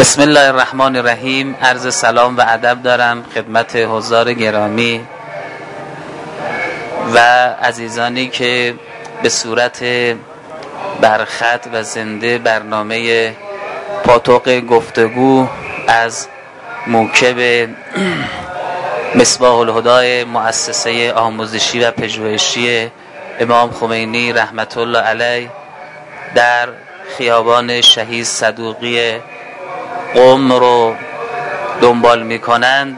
بسم الله الرحمن الرحیم. عرض سلام و ادب دارم خدمت حضار گرامی و عزیزانی که به صورت برخط و زنده برنامه پاتوق گفتگو از موکب مصباح الهدی مؤسسه آموزشی و پژوهشی امام خمینی رحمت الله علیه در خیابان شهید صدوقی قم رو دنبال می کنند.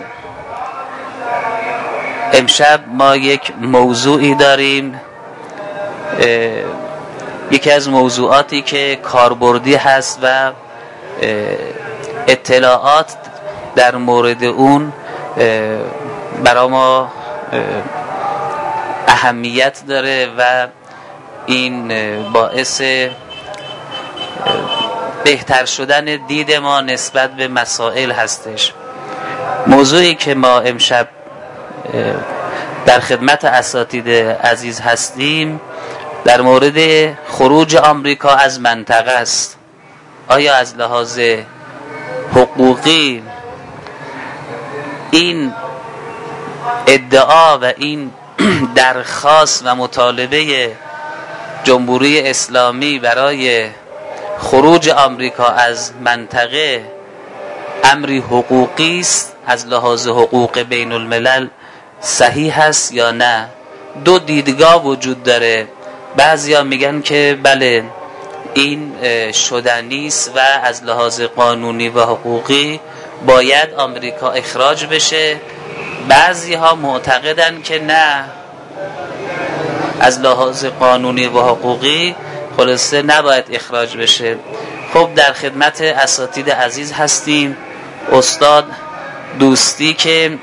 امشب ما یک موضوعی داریم، یکی از موضوعاتی که کاربردی هست و اطلاعات در مورد اون برای ما اهمیت داره و این باعث بهتر شدن دید ما نسبت به مسائل هستش. موضوعی که ما امشب در خدمت اساتید عزیز هستیم در مورد خروج آمریکا از منطقه است. آیا از لحاظ حقوقی این ادعا و این درخواست و مطالبه جمهوری اسلامی برای خروج آمریکا از منطقه امری حقوقی است، از لحاظ حقوق بین الملل صحیح است یا نه؟ دو دیدگاه وجود داره. بعضیا میگن که بله این شدنی است و از لحاظ قانونی و حقوقی باید آمریکا اخراج بشه. بعضی ها معتقدن که نه، از لحاظ قانونی و حقوقی خلاصه نباید اخراج بشه. خب در خدمت اساتید عزیز هستیم، استاد دوستی که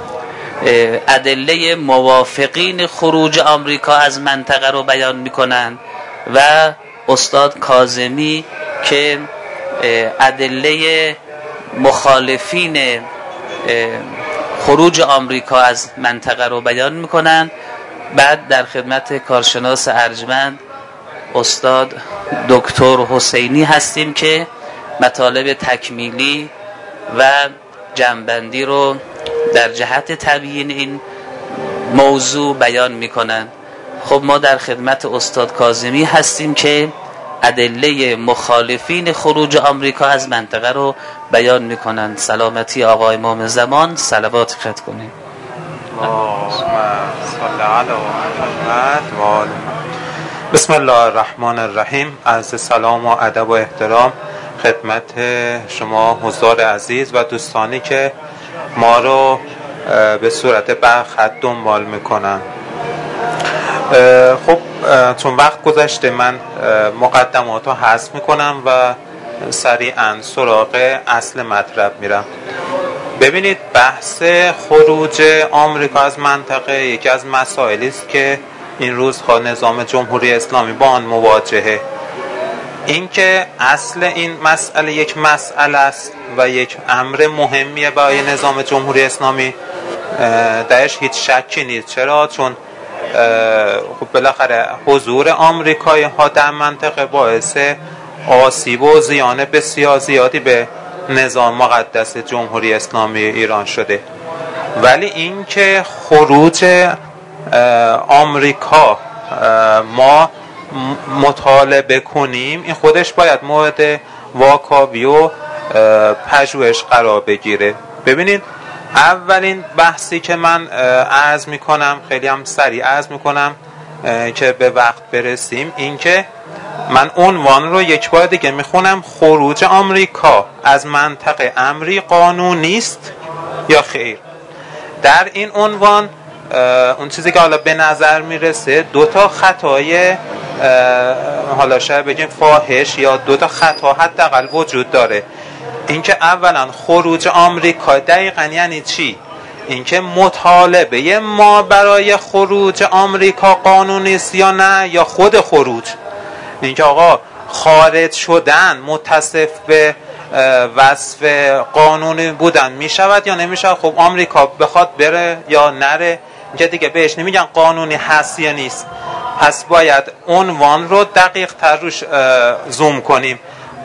ادله موافقین خروج آمریکا از منطقه رو بیان میکنن و استاد کاظمی که ادله مخالفین خروج آمریکا از منطقه رو بیان میکنن. بعد در خدمت کارشناس ارجمند استاد دکتر حسینی هستیم که مطالب تکمیلی و جمع‌بندی رو در جهت تبیین این موضوع بیان میکنن. خب ما در خدمت استاد کاظمی هستیم که ادله مخالفین خروج آمریکا از منطقه رو بیان میکنن. سلامتی آقا امام زمان، صلوات خط کنیم. بسم الله الرحمن الرحیم. عرض سلام و ادب و احترام خدمت شما حضار عزیز و دوستانی که ما رو به صورت برخط دنبال میکنن. خب چون وقت گذشته من مقدمات رو حذف میکنم و سریعا سراغ اصل مطلب میرم. ببینید، بحث خروج آمریکا از منطقه یکی از مسائلی است که این روزها نظام جمهوری اسلامی با آن مواجهه. این که اصل این مسئله یک مسئله است و یک امر مهمیه برای نظام جمهوری اسلامی، درش هیچ شکی نیست. چرا؟ چون خب بالاخره حضور آمریکایی ها در منطقه باعث آسیب و زیان بسیار زیادی به نظام مقدس جمهوری اسلامی ایران شده. ولی این که خروج آمریکا ما مطالبه کنیم، این خودش باید مورد واکاوی و پژوهش قرار بگیره. ببینید، اولین بحثی که من عرض میکنم، خیلی هم سریع عرض میکنم که به وقت برسیم، این که من عنوان رو یک بار دیگه میخونم: خروج آمریکا از منطقه امری قانونی است یا خیر؟ در این عنوان اون چیزی که حالا به نظر میرسه دو تا خطای حالا شاید بگیم فاحش یا دو تا خطا حداقل وجود داره. اینکه اولا خروج آمریکا دقیقاً یعنی چی؟ اینکه مطالبه ما برای خروج آمریکا قانونی است یا نه، یا خود خروج؟ اینکه آقا خارج شدن متصف به وصف قانونی بودن می شود یا نمی شود؟ خب آمریکا بخواد بره یا نره، اینکه دیگه بهش نمیگن قانونی هست یا نیست. پس باید عنوان رو دقیق تر روش زوم کنیم.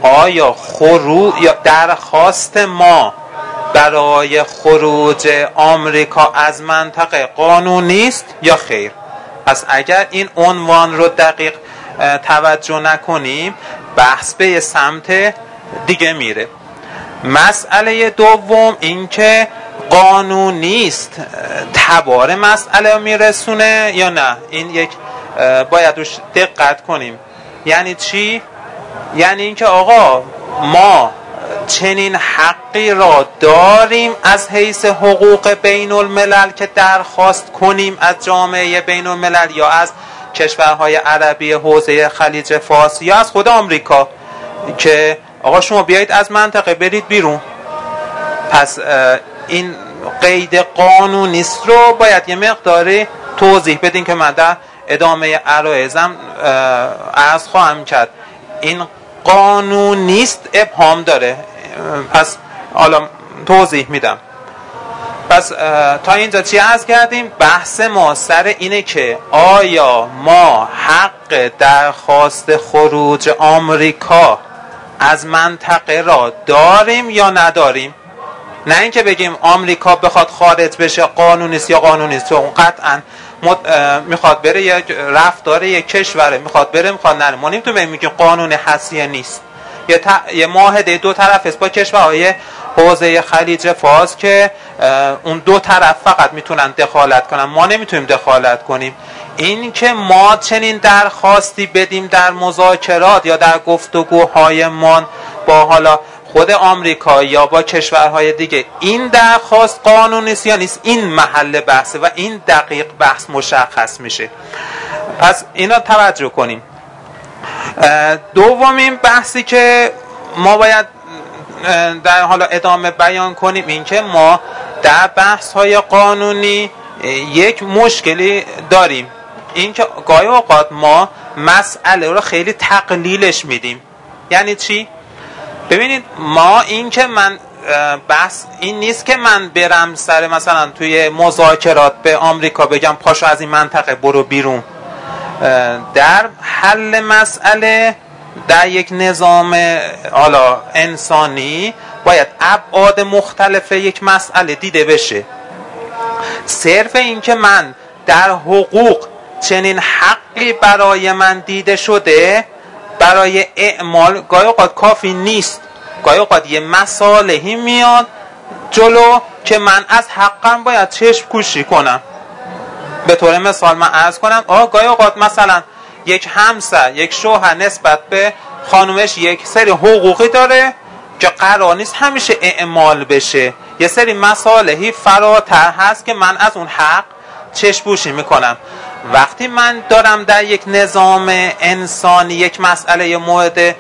آیا یا درخواست ما برای خروج آمریکا از منطقه قانونی است یا خیر؟ پس اگر این عنوان رو دقیق توجه نکنیم بحث به سمت دیگه میره. مسئله دوم این که قانونی است تبار مسئله رو میرسونه یا نه، این یک باید روش دقت کنیم. یعنی چی؟ یعنی اینکه آقا ما چنین حقی را داریم از حیث حقوق بین الملل که درخواست کنیم از جامعه بین الملل یا از کشورهای عربی حوزه خلیج فارس یا از خود آمریکا که آقا شما بیایید از منطقه برید بیرون. پس این قید قانونیست رو باید یه مقداری توضیح بدین که من در ادامه عرایزم عرض خواهم کرد. این قانونیست ابهام داره، پس حالا توضیح میدم. پس تا اینجا چی عرض کردیم؟ بحث ما سر اینه که آیا ما حق درخواست خروج آمریکا از منطقه را داریم یا نداریم؟ نه اینکه بگیم آمریکا بخواد خارج بشه قانونیست یا قانونیست، چون قطعا میخواد بره یک رفتار یک کشوره، میخواد بره میخواد نره. ما نمیتونیم بگیم قانون حسیه نیست. یه معاهده دو طرف است با کشورهای حوزه خلیج فارس که اون دو طرف فقط میتونن دخالت کنن، ما نمیتونیم دخالت کنیم. این که ما چنین درخواستی بدیم در مذاکرات یا در گفتگوهایمان با حالا خود آمریکا یا با کشورهای دیگه، این درخواست قانونی است یا نیست، این محل بحثه و این دقیق بحث مشخص میشه. پس اینا توجه کنیم. دومین بحثی که ما باید در حالا ادامه بیان کنیم این که ما در بحث های قانونی یک مشکلی داریم، این که گاهی اوقات ما مسئله رو خیلی تقلیلش میدیم. یعنی چی؟ ببینید ما این که من بحث این نیست که من برم سر مثلا توی مذاکرات به آمریکا بگم پاشو از این منطقه برو بیرون. در حل مسئله در یک نظام حالا انسانی باید ابعاد مختلف یک مسئله دیده بشه. صرف این که من در حقوق چنین حقی برای من دیده شده برای اعمال گاهی اوقات کافی نیست. گاهی اوقات یه مصالحی میاد جلو که من از حقم باید چشم پوشی کنم. به طور مثال من عرض کنم گاهی اوقات مثلا یک همسر یک شوهر نسبت به خانومش یک سری حقوقی داره که قرار نیست همیشه اعمال بشه. یه سری مصالحی فراتر هست که من از اون حق چشم پوشی میکنم. وقتی من دارم در یک نظام انسانی یک مسئله مورد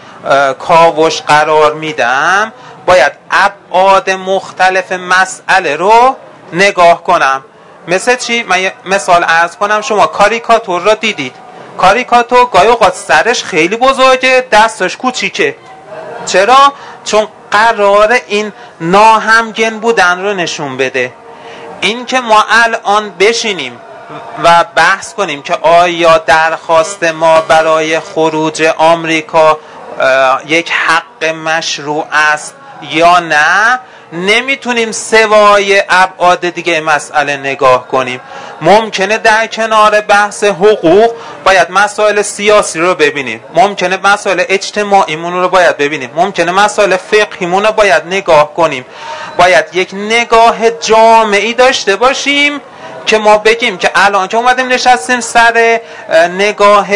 کاوش قرار میدم باید ابعاد مختلف مسئله رو نگاه کنم. مثل چی؟ من یه مثال عرض کنم. شما کاریکاتور را دیدید. کاریکاتور گاهی اوقات سرش خیلی بزرگه دستش کوچیکه. چرا؟ چون قراره این ناهمگن بودن رو نشون بده. این که ما الان بشینیم و بحث کنیم که آیا درخواست ما برای خروج آمریکا یک حق مشروع است یا نه، نمیتونیم سوای ابعاد دیگه مسئله نگاه کنیم. ممکنه در کنار بحث حقوق باید مسائل سیاسی رو ببینیم، ممکنه مسائل اجتماعیمون رو باید ببینیم، ممکنه مسائل فقهیمون رو باید نگاه کنیم. باید یک نگاه جامعی داشته باشیم که ما بگیم که الان که اومدیم نشستیم سر نگاه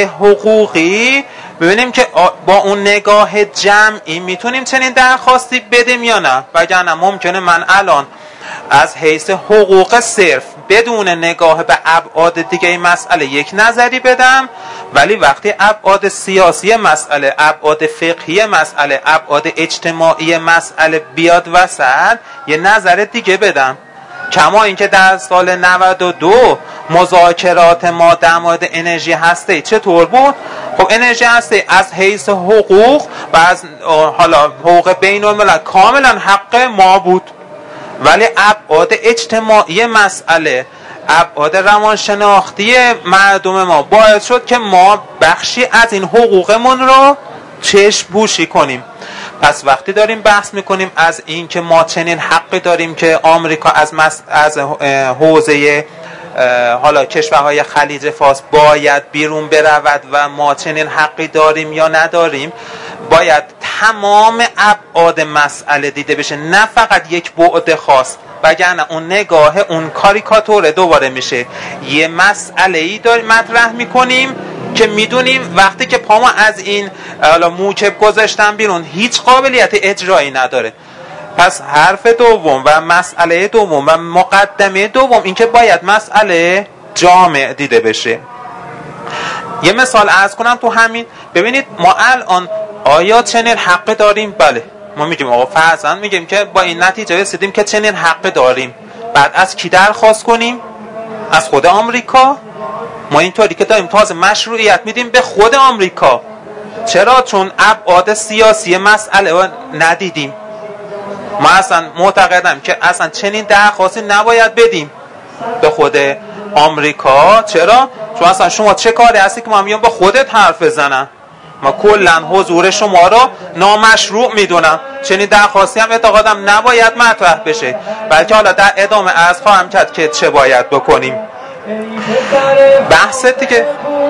حقوقی ببینیم که با اون نگاه جمعی میتونیم چنین درخواستی بدیم یا نه. وگرنه ممکنه من الان از حیث حقوق صرف بدون نگاه به ابعاد دیگه این مسئله یک نظری بدم، ولی وقتی ابعاد سیاسی مسئله، ابعاد فقهی مسئله، ابعاد اجتماعی مسئله بیاد وسط یه نظر دیگه بدم. کما اینکه در سال 92 مذاکرات ما در مورد انرژی هسته چطور بود؟ خب انرژی هسته از حیث حقوق و از حالا حقوق بین الملل کاملا حق ما بود، ولی ابعاد اجتماعی مسئله، ابعاد روانشناختی مردم ما باعث شد که ما بخشی از این حقوقمون رو چشم پوشی کنیم. پس وقتی داریم بحث میکنیم از این که ما چنین حقی داریم که آمریکا از حوزه حالا کشورهای خلیج فارس باید بیرون برود و ما چنین حقی داریم یا نداریم، باید تمام ابعاد مسئله دیده بشه، نه فقط یک بعد خاص، وگرنه اون نگاه اون کاریکاتور دوباره میشه. یه مسئله‌ای داریم مطرح میکنیم که میدونیم وقتی که پامو از این موکب گذاشتن بیرون هیچ قابلیت اجرایی نداره. پس حرف دوم و مسئله دوم و مقدمه دوم این که باید مسئله جامع دیده بشه. یه مثال عرض کنم تو همین. ببینید ما الان آیا چنین حق داریم؟ بله، ما میگیم آقا فرضاً میگیم که با این نتیجه رسیدیم که چنین حق داریم. بعد از کی درخواست کنیم؟ از خود آمریکا. ما اینطوری که داریم تازه مشروعیت میدیم به خود آمریکا. چرا؟ چون ابعاد سیاسی مسئله ندیدیم. ما اصلا معتقدم که اصلا چنین درخواستی نباید بدیم به خود آمریکا. چرا؟ چون اصلا شما چه کاری هستی که ما میگم با خودت حرف بزنن؟ ما کلا حضور شما رو نامشروع میدونم. چنین درخواستی هم اعتقادم نباید مطرح بشه، بلکه حالا در ادامه عرض خواهم کرد که چه باید بکنیم. بحث دیگه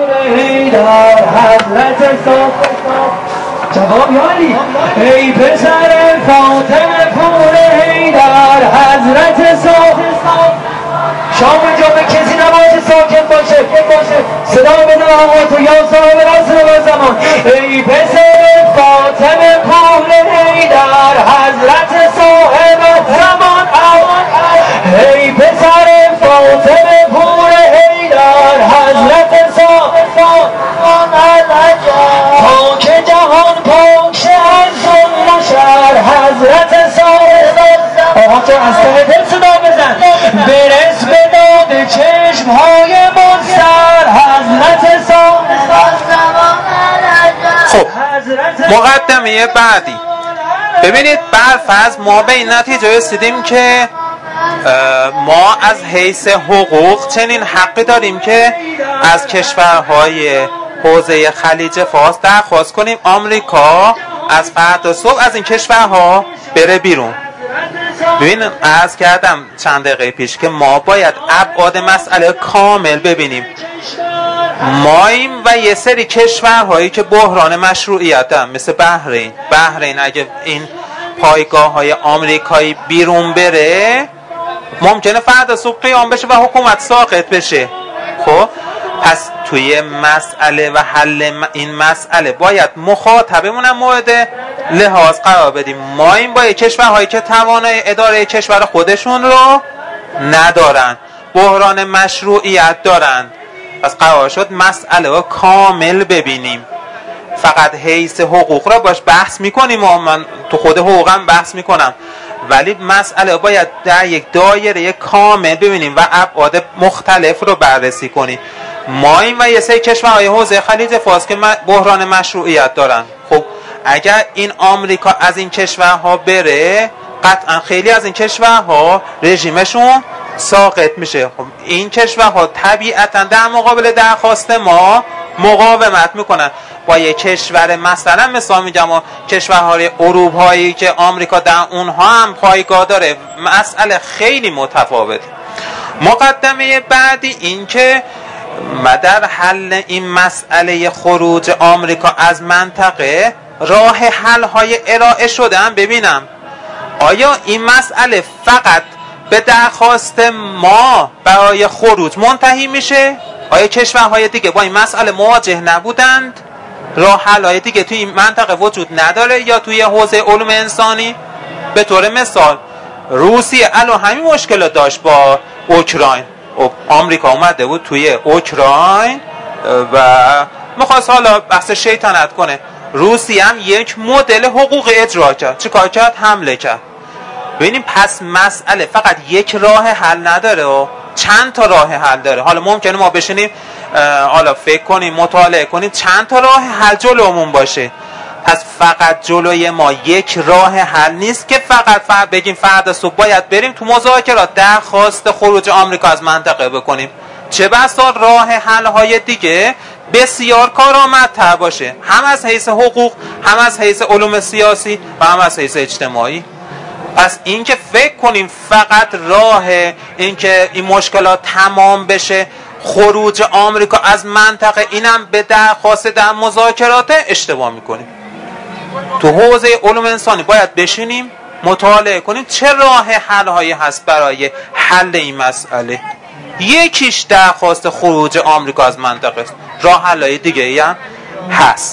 جواب یالی ای پسر فاطمه پور حیدر حضرت صاحب شام جمعه کسی نباشه ساکت باشه صدا بزن آقا تو یا صاحب رسول و زمان ای پسر فاطمه پور حیدر حضرت صاحب زمان ای پسر فاطمه پور حیدر حضرت صاحب تا که جهان پاک شه از ظلم شهر حضرت صاحب آقا تو از ته دل صدا بزن برس به داد چشمهای منصر حضرت صاحب. خب مقدمه بعدی. ببینید برفرض ما به این نتیجه رسیدیم که ما از حیث حقوق چنین حقی داریم که از کشورهای حوزه خلیج فارس درخواست کنیم آمریکا از فردا صبح از این کشورها بره بیرون. ببین عرض کردم چند دقیقه پیش که ما باید ابعاد مسئله کامل ببینیم. مایم و یه سری کشورهایی که بحران مشروعیت هم مثل بحرین اگه این پایگاه های آمریکایی بیرون بره ممکنه فردا صبح قیام بشه و حکومت ساقط بشه. خب پس توی مسئله و حل این مسئله باید مخاطبمون هم مورد لحاظ قرار بدیم. ما این با کشورهایی که توانای اداره کشور خودشون رو ندارن، بحران مشروعیت دارن، پس قرار شد مسئله رو کامل ببینیم. فقط حیث حقوق رو باش بحث میکنیم و من تو خود حقوقم بحث میکنم، ولی مسئله باید در یک دایره کامل ببینیم و ابعاد مختلف رو بررسی کنیم. ما این و یه سری کشورهای حوزه خلیج فارس که بحران مشروعیت دارن. خب اگر این آمریکا از این کشورها بره قطعا خیلی از این کشورها رژیمشون ساقط میشه. خب این کشورها طبیعتا در مقابل درخواست ما مقاومت میکنن. با یک کشور مثلا مثال میگم کشورهای اروپایی که آمریکا در اونها هم پایگاه داره مسئله خیلی متفاوت. مقدمه بعدی این که در حل این مسئله خروج آمریکا از منطقه راه حل های ارائه شده هم ببینم. آیا این مسئله فقط به درخواست ما برای خروج منتهی میشه؟ آیا کشورهای دیگه با این مسئله مواجه نبودند؟ راه حل های دیگه توی این منطقه وجود نداره یا توی حوزه علوم انسانی؟ به طور مثال روسیه الان همین مشکلات داشت با اوکراین. آمریکا اومده بود توی اوکراین و میخواست حالا بحث شیطنت کنه. روسیه هم یک مدل حقوق اجرا کرد. چه کار کرد؟ حمله کرد. ببینیم پس مسئله فقط یک راه حل نداره و چند تا راه حل داره. حالا ممکنه ما بشینیم حالا فکر کنیم مطالعه کنیم چند تا راه حل جلومون باشه. پس فقط جلوی ما یک راه حل نیست که فقط بگیم فردا صبح باید بریم تو مذاکرات درخواست خروج آمریکا از منطقه بکنیم. چه بسا راه حل های دیگه بسیار کارآمدتر باشه، هم از حیث حقوق، هم از حیث علوم سیاسی و هم از حیث اجتماعی. پس این که فکر کنیم فقط راه این که این مشکلات تمام بشه خروج آمریکا از منطقه، اینم به درخواست در مذاکرات، اشتباه میکنیم. تو حوزه علوم انسانی باید بشینیم مطالعه کنیم چه راه حل هایی هست برای حل این مسئله. یکیش درخواست خروج آمریکا از منطقه است، راه حل‌های دیگه ای هم هست.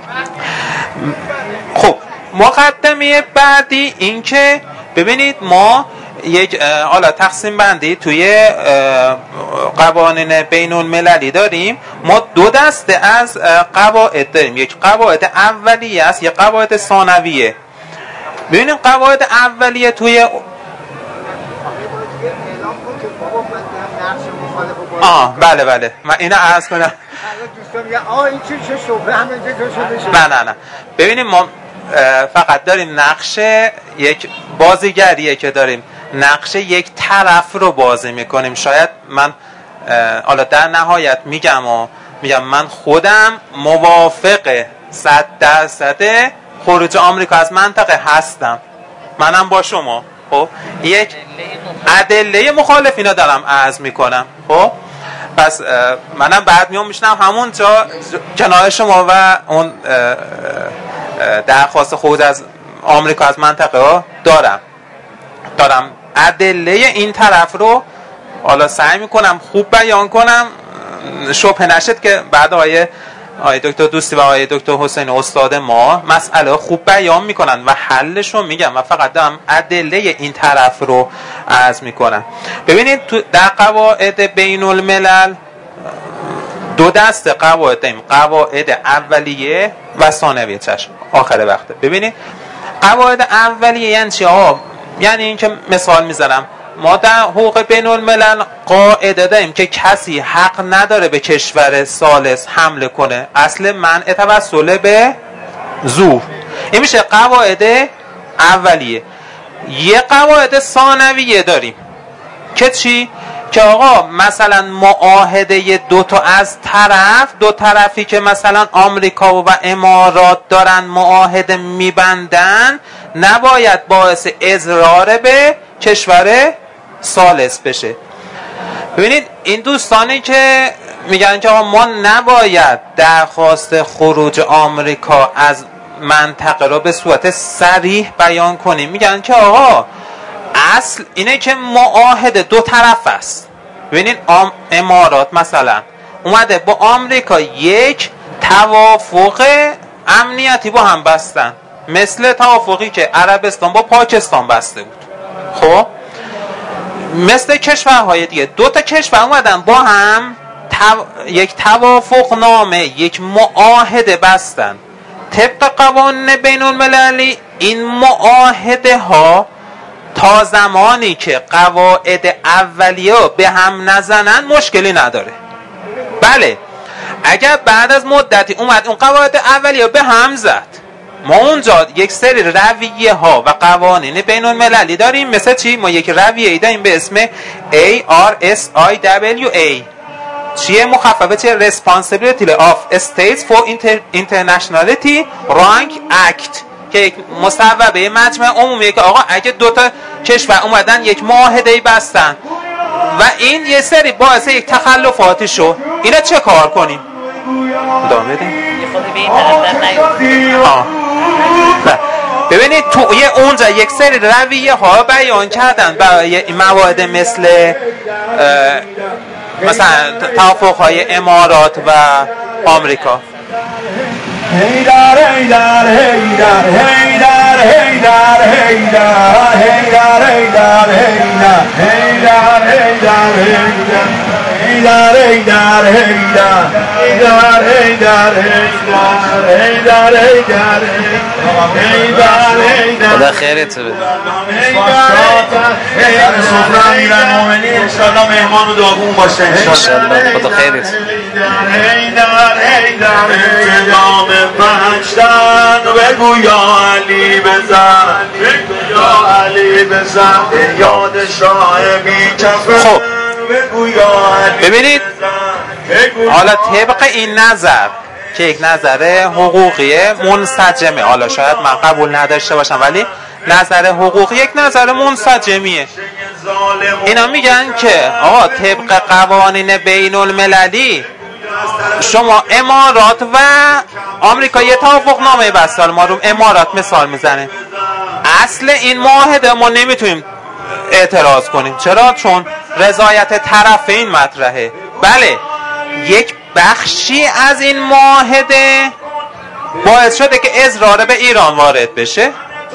خب مقدمه بعدی این که ببینید ما یک حالا تقسیم بندی توی قوانین بین المللی داریم. ما دو دسته از قواعد داریم، یک قواعد اولیه است، یک قواعد ثانویه. ببینیم قواعد اولیه توی بله من اینو عرض کنم. نه ببینیم ما فقط داریم نقشه یک بازیگریه که داریم نقشه یک طرف رو بازی میکنیم. شاید من حالا در نهایت میگم من خودم موافق 100% خروج آمریکا از منطقه هستم، منم با شما. خب یک ادله مخالفینا دارم عرض میکنم. خب پس منم بعد میام میشنم همون جا کنار شما و اون درخواست خروج از آمریکا از منطقه دارم ادله این طرف رو حالا سعی میکنم خوب بیان کنم، شبهه نشد که بعد آقای دکتر دوستی و آقای دکتر حسین استاد ما مسئله خوب بیان میکنن و حلش رو میگم و فقط دارم ادله این طرف رو عرض میکنم. ببینید تو در قواعد بین الملل دو دست قواعد داریم، قواعد اولیه و ثانویه. چشم آخر وقته. ببینید قواعد اولیه یعنی چی؟ یعنی این که مثال میزنم، ما در حقوق بین الملل قاعده داریم که کسی حق نداره به کشور ثالث حمله کنه، اصل منع توسل به زور. این میشه قواعد اولیه. یه قواعد ثانویه داریم که چی؟ که آقا مثلا معاهده دو طرفی که مثلا آمریکا و امارات دارن معاهده میبندن نباید باعث اضرار به کشور ثالث بشه. ببینید این دوستانی که میگن که آقا ما نباید درخواست خروج آمریکا از منطقه رو به صورت صریح بیان کنیم، میگن که آقا اصل اینه که معاهده دو طرف است. ببینید امارات مثلا اومده با آمریکا یک توافق امنیتی با هم بستن، مثل توافقی که عربستان با پاکستان بسته بود. خب مثل کشورهای دیگه دو تا کشور اومدن با هم یک توافق نامه، یک معاهده بستن. طبق قوانین بین المللی این معاهده ها تا زمانی که قواعد اولیه به هم نزنن مشکلی نداره. بله اگر بعد از مدتی اومد اون قواعد اولیه به هم زد، ما اونجا یک سری رویه ها و قوانین بین المللی داریم. مثل چی؟ ما یک رویه داریم به اسم ARSIWA. چیه؟ مخففه چیه؟ Responsibility of States for Internationality Rank Act که یک مصوبه مجمع عمومیه که آقا اگه دو تا کشور اومدن یک معاهده‌ای بستن و این یه سری باعث یک تخلفاتی شو، اینا چه کار کنیم؟ ادامه بدیم. ببینید توی اونجا یک سری رویه ها بیان کردن برای این موارد مثل مثلا توافق های امارات و آمریکا. هیدر هیدر هیدر هیدر هیدر هیدر هیدر هیدر هیدر هیدر هیدر هیدر خدا خیرت بده. سفره میرن مومنی انشالله مهمان و داغون باشه انشالله. خدا خیرت. جام پنجتن بگو یا علی بزن، بگو یا علی بزن، یاد شاه بی کفن بگو یا علی. ببینید حالا طبق این نظر که یک نظر حقوقی منسجمه، حالا شاید من قبول نداشته باشم ولی نظر حقوقی یک نظر منسجمیه. اینا میگن که آقا طبق قوانین بین المللی شما امارات و آمریکا یه توافق نامه بستن، ما رو امارات مثال میزنه، اصل این معاهده ما نمیتونیم اعتراض کنیم. چرا؟ چون رضایت طرفین مطرحه. بله یک بخشی از این معاهده باعث شده که اضرار به ایران وارد بشه،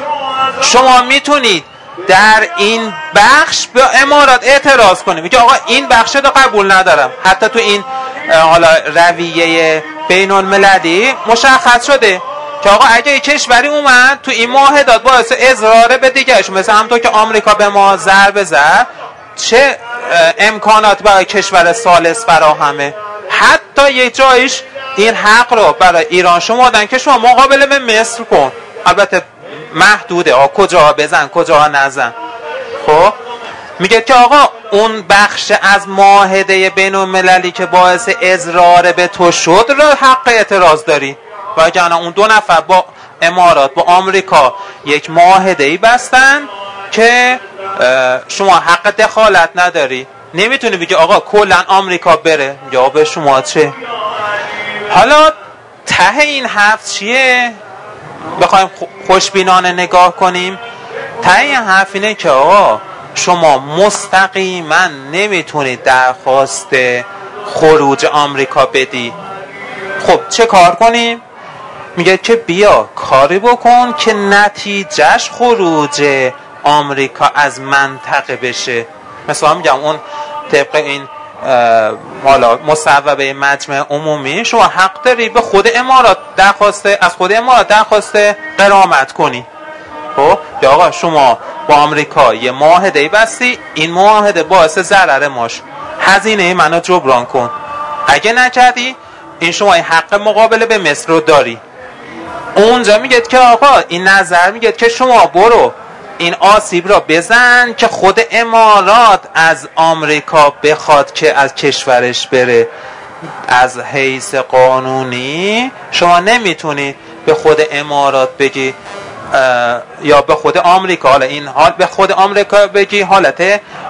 شما میتونید در این بخش به امارات اعتراض کنید، میگه آقا این بخش رو قبول ندارم. حتی تو این حالا رویه بین المللی مشخص شده که آقا اگه یک کشوری اومد تو این معاهدات باعث اضرار به دیگرش، مثلا همونطور که آمریکا به ما ضربه زد، چه امکانات برای کشور ثالث فراهمه. حتی یه جایش این حق رو برای ایران شما دادن که شما مقابله به مصر کن، البته محدوده، کجاها بزن کجاها نزن. خب میگه که آقا اون بخش از معاهده بین المللی که باعث اضرار به تو شد را حق اعتراض داری. و اگر اون دو نفر با امارات با آمریکا یک معاهده‌ای بستن که شما حق دخالت نداری، نمیتونی بگی آقا کلا آمریکا بره، یا به شما چه. حالا ته این حرف چیه؟ بخوایم خوشبینانه نگاه کنیم، ته این حرف اینه که آقا شما مستقیما نمیتونید درخواست خروج آمریکا بدی. خب چه کار کنیم؟ میگه که بیا کاری بکن که نتیجهش خروج آمریکا از منطقه بشه. مثلا میگم اون طبق این حالا مصوبه مجمع عمومی شما حق داری به خود امارات از خود امارات درخواست غرامت کنی. خب یا آقا شما با آمریکا یه معاهده بستی، این معاهده باعث ضرر ماش، هزینه منو جبران کن. اگه نکردی این شما این حق مقابله به مصر رو داری. اونجا میگه که آقا این نظر میگه که شما برو این آسیب را بزن که خود امارات از آمریکا بخواد که از کشورش بره. از حیث قانونی شما نمیتونی به خود امارات بگی یا به خود آمریکا، حالا این حال به خود آمریکا بگی حالت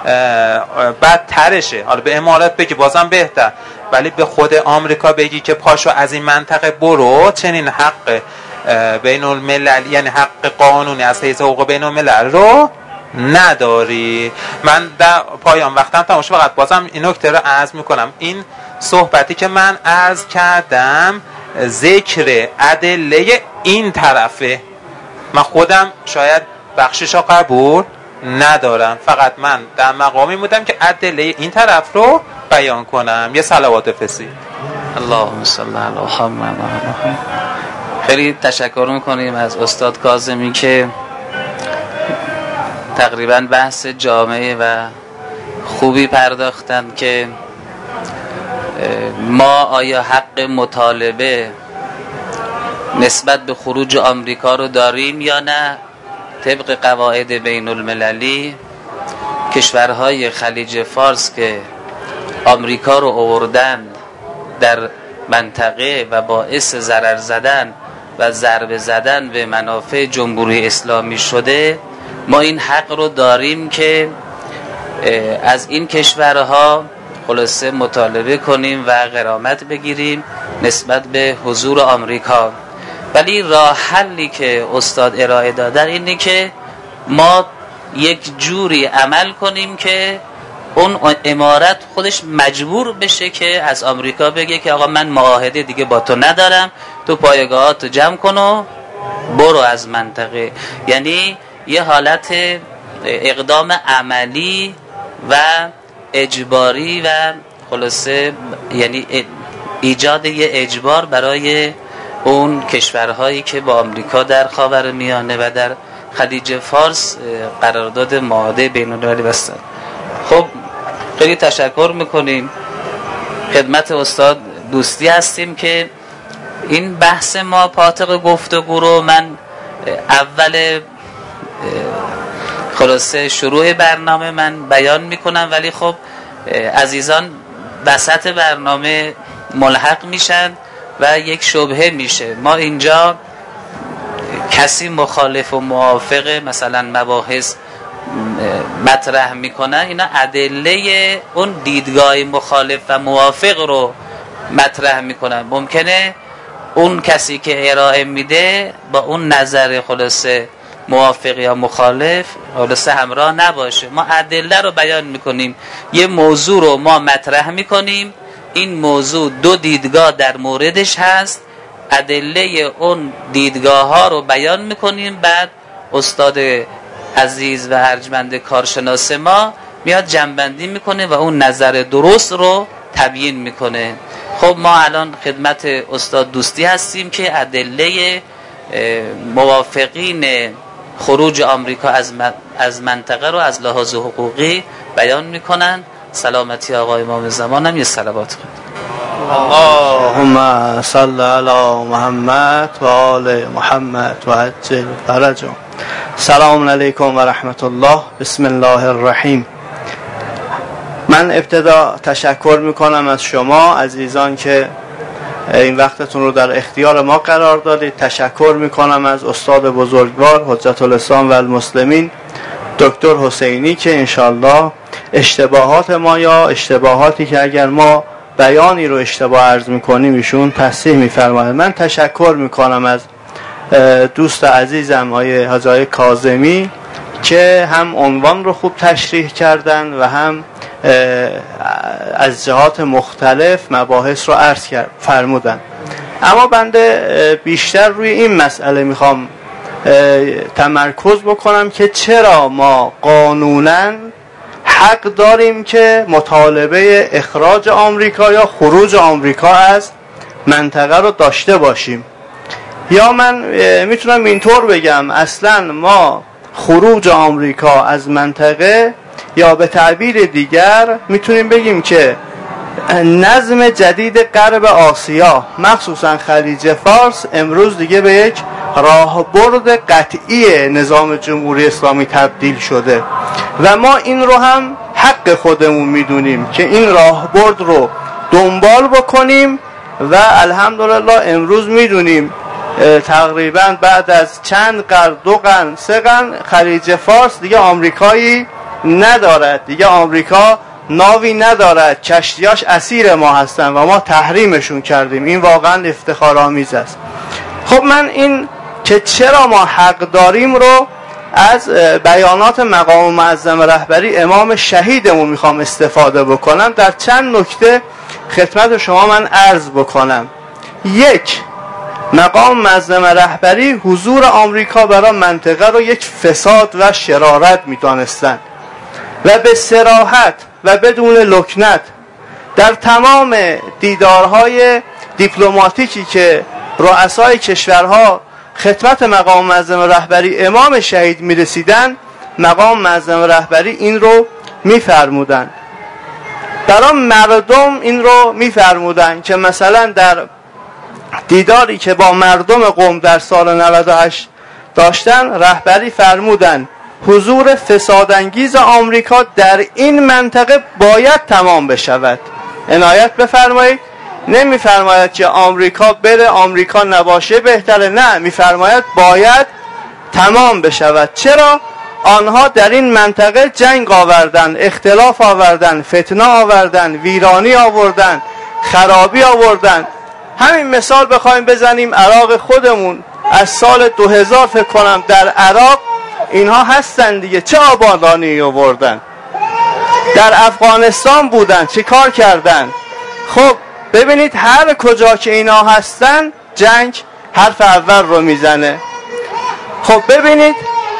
بدترشه، حالا به امارات بگی بازم بهتر، ولی به خود آمریکا بگی که پاشو از این منطقه برو، چنین حق بین الملل یعنی حق قانونی از حیث حقوق بین الملل رو نداری. من در پایان وقتم تمام شد، فقط بازم این نکته رو عرض میکنم، این صحبتی که من عرض کردم ذکر ادله این طرفه، من خودم شاید بخششو قبول ندارم، فقط من در مقامی بودم که ادله این طرف رو بیان کنم. یه صلوات فرستید. اللهم صل علی محمد. خیلی تشکر میکنیم از استاد کاظمی که تقریبا بحث جامعه و خوبی پرداختن که ما آیا حق مطالبه نسبت به خروج آمریکا رو داریم یا نه. طبق قواعد بین المللی کشورهای خلیج فارس که آمریکا رو آوردن در منطقه و باعث ضرر زدن و ضربه زدن به منافع جمهوری اسلامی شده، ما این حق رو داریم که از این کشورها خلاصه مطالبه کنیم و غرامت بگیریم نسبت به حضور آمریکا. ولی راه حلی که استاد ارائه دادن اینه که ما یک جوری عمل کنیم که اون امارت خودش مجبور بشه که از آمریکا بگه که آقا من معاهده دیگه با تو ندارم، تو پایگاهاتو جمع کن و برو از منطقه. یعنی یه حالت اقدام عملی و اجباری و خلاصه یعنی ایجاد یه اجبار برای اون کشورهایی که با آمریکا در خاورمیانه و در خلیج فارس قرارداد معاهده بین‌المللی بستن. خب خیلی تشکر میکنیم، خدمت استاد دوستی هستیم که این بحث ما پاتق گفتگو رو من اول خلاصه شروع برنامه من بیان میکنم، ولی خب عزیزان وسط برنامه ملحق میشن و یک شبهه میشه. ما اینجا کسی مخالف و موافق مثلا مباحث مطرح میکنن، اینا ادله اون دیدگاه مخالف و موافق رو مطرح میکنن. ممکنه اون کسی که ارائه میده با اون نظر خلاصه موافق یا مخالف خلاصه همراه نباشه. ما ادله رو بیان میکنیم، یه موضوع رو ما مطرح میکنیم، این موضوع دو دیدگاه در موردش هست، ادله اون دیدگاه ها رو بیان میکنیم، بعد استاد عزیز و ارجمند کارشناس ما میاد جنبندی میکنه و اون نظر درست رو تبیین میکنه. خب ما الان خدمت استاد دوستی هستیم که ادله موافقین خروج آمریکا از منطقه رو از لحاظ حقوقی بیان میکنن. سلامتی آقا امام زمان هم یه صلوات خود. اللهم صل علی محمد و آل محمد و عجل فرجهم. سلام علیکم و رحمت الله. بسم الله الرحیم. من ابتدا تشکر میکنم از شما عزیزان که این وقتتون رو در اختیار ما قرار دادید. تشکر میکنم از استاد بزرگوار حجت الاسلام و المسلمین دکتر حسینی که انشالله اشتباهات ما یا اشتباهاتی که اگر ما بیانی رو اشتباه عرض میکنیم ایشون تصحیح میفرماید. من تشکر میکنم از دوست عزیزم آیه حاجی کاظمی که هم عنوان رو خوب تشریح کردن و هم از جهات مختلف مباحث رو عرض فرمودن. اما بنده بیشتر روی این مسئله میخوام تمرکز بکنم که چرا ما قانوناً حق داریم که مطالبه اخراج آمریکا یا خروج آمریکا از منطقه رو داشته باشیم. یا من میتونم اینطور بگم اصلا ما خروج آمریکا از منطقه یا به تعبیر دیگر میتونیم بگیم که نظم جدید غرب آسیا مخصوصا خلیج فارس امروز دیگه به یک راهبرد قطعی نظام جمهوری اسلامی تبدیل شده و ما این رو هم حق خودمون میدونیم که این راهبرد رو دنبال بکنیم و الحمدلله امروز میدونیم تقریبا بعد از چند قرن، 2 قرن 3 قرن خلیج فارس دیگه آمریکایی ندارد، دیگه آمریکا ناوی ندارد، کشتیاش اسیر ما هستن و ما تحریمشون کردیم. این واقعا افتخارآمیز است. خب من این که چرا ما حق داریم رو از بیانات مقام معظم رهبری امام شهیدمون میخوام استفاده بکنم، در چند نکته خدمت شما من عرض بکنم. 1. مقام معظم رهبری حضور آمریکا برای منطقه رو یک فساد و شرارت میدانستند و به صراحت و بدون لکنت در تمام دیدارهای دیپلماتیکی که رؤسای کشورها خدمت مقام معظم رهبری امام شهید میرسیدن، مقام معظم رهبری این رو میفرمودن، برای مردم این رو میفرمودن که مثلا در دیداری که با مردم قم در سال 98 داشتن، رهبری فرمودن حضور فسادانگیز آمریکا در این منطقه باید تمام بشود. عنایت بفرمایید. نمیفرماید که آمریکا بره، آمریکا نباشه بهتره، نه، میفرماید باید تمام بشود. چرا؟ آنها در این منطقه جنگ آوردن، اختلاف آوردن، فتنه آوردن، ویرانی آوردن، خرابی آوردن. همین مثال بخوایم بزنیم عراق خودمون، از سال 2000 فکر کنم در عراق اینها هستن دیگه، چه آبادانی آوردن. در افغانستان بودن، چه کار کردن. خب ببینید هر کجا که اینا هستن جنگ حرف اول رو میزنه. خب ببینید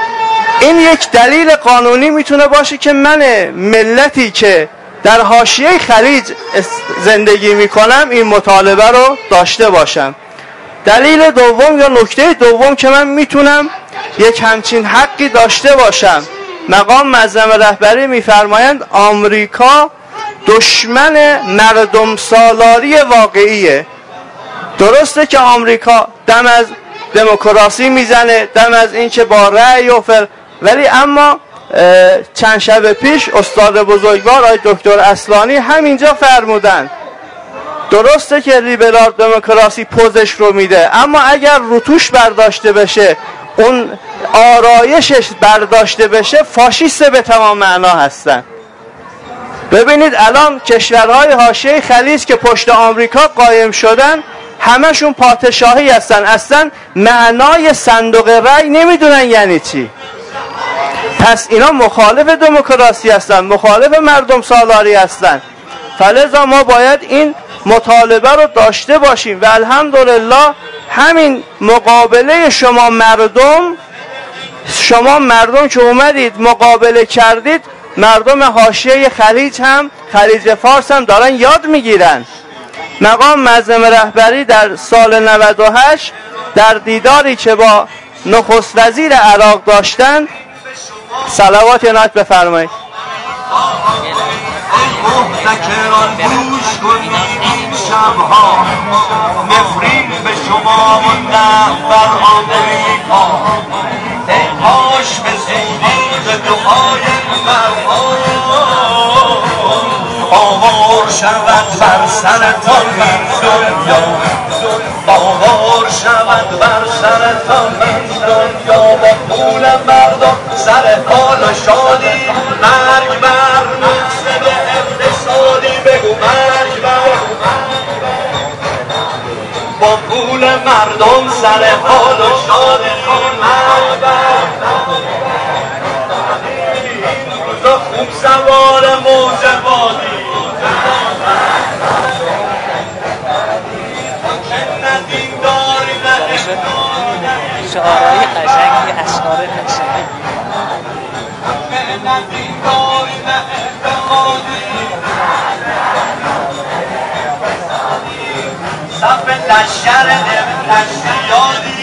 این یک دلیل قانونی میتونه باشه که من ملتی که در حاشیه خلیج زندگی میکنم این مطالبه رو داشته باشم. دلیل دوم یا نکته دوم که من میتونم یک همچین حقی داشته باشم، مقام معظم رهبری میفرمایند آمریکا دشمن مردم سالاری واقعیه. درسته که آمریکا دم از دموکراسی میزنه، دم از این که با رأی ولی اما چند شب پیش استاد بزرگوار آقای دکتر اصلانی همینجا فرمودن درسته که لیبرال دموکراسی پوزش رو میده، اما اگر روتوش برداشته بشه، اون آرایشش برداشته بشه، فاشیست به تمام معنا هستن. ببینید الان کشورهای حاشیه خلیج که پشت آمریکا قایم شدن همشون پادشاهی هستن، اصلا معنای صندوق رأی نمیدونن یعنی چی. پس اینا مخالف دموکراسی هستن، مخالف مردم سالاری هستن. فلذا ما باید این مطالبه رو داشته باشیم و الحمدلله همین مقابله شما مردم که اومدید مقابله کردید، مردم حاشیه خلیج هم، خلیج فارس هم دارن یاد میگیرن. مقام معظم رهبری در سال 98 در دیداری که با نخست وزیر عراق داشتن، صلوات عنایت بفرمایید. محتکران گوش کنید این شبها، نفرین به شما و نه بر آمریکا. ای کاش به زودی دعای مرحوم آوار شود بر سرتان این دنیا، آوار شود بر سرتان این دنیا. با پول مردم سر حال و شادی، مرگ بر مقصد اقتصادی، بگو مرگ بر. با پول مردم سر حال و شادی، مرگ بر. این روزا خوب سوار موج بادی، شعارهای قشنگی، اشعار قشنگی. صف لشکر اشتیادی،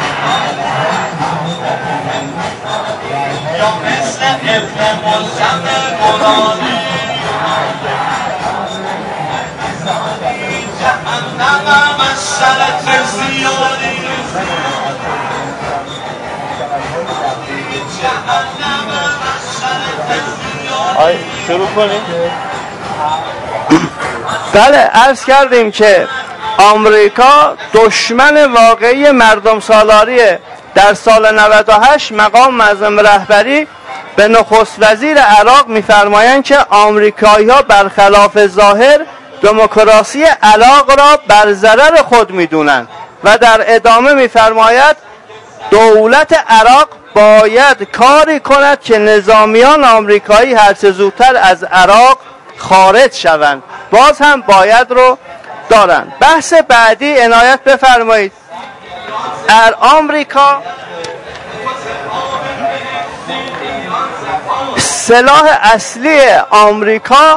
یا مثل ابن ملزم مرادی. جهنمم از سرت زیادی، شروع کنید. بله، عرض کردیم که آمریکا دشمن واقعی مردم سالاریه. در سال 98 مقام معظم رهبری به نخست وزیر عراق می‌فرمایند که آمریکایی‌ها برخلاف ظاهر دموکراسی عراق را بر ضرر خود می‌دونند و در ادامه می‌فرماید دولت عراق باید کاری کند که نظامیان آمریکایی هرچه زودتر از عراق خارج شوند. باز هم باید رو دارن. بحث بعدی عنایت بفرمایید. آمریکا سلاح اصلی آمریکا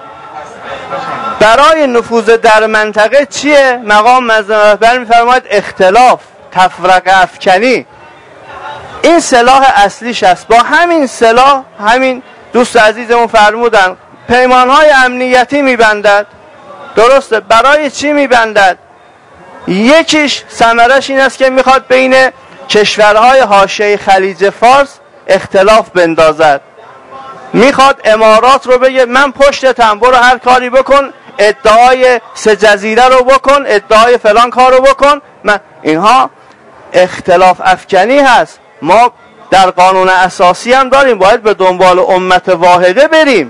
برای نفوذ در منطقه چیه؟ مقام معظم رهبری می‌فرماید اختلاف، تفرقه افکنی. این سلاح اصلیش است. با همین سلاح، همین دوست عزیزمون فرمودن، پیمانهای امنیتی میبندد. درسته؟ برای چی میبندد؟ یکیش ثمرش این است که میخواد بین کشورهای حاشیه خلیج فارس اختلاف بندازد. میخواد امارات رو بگه من پشتتم، برو هر کاری بکن، ادعای 3 جزیره رو بکن، ادعای فلان کار رو بکن. اینها اختلاف افکنی هست. ما در قانون اساسی هم داریم، باید به دنبال امت واحده بریم.